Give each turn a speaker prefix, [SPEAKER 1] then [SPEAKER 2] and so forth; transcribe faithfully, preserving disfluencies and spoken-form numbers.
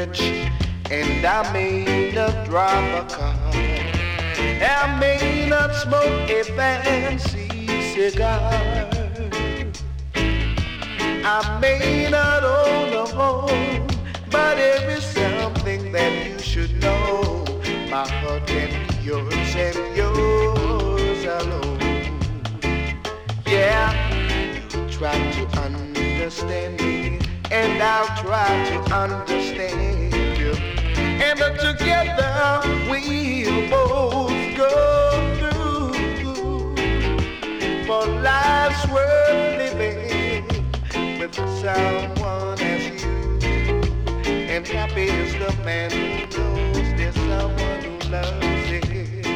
[SPEAKER 1] rich, and I may not drive a car. I may not smoke a fancy cigar. I may not own a home, but there is something that you should know. My heart can be yours and yours alone. Yeah, you try to understand me, and I'll try to understand you. And together we'll both go through. For life's worth living with someone as you. And happy is the man who knows there's someone who loves him.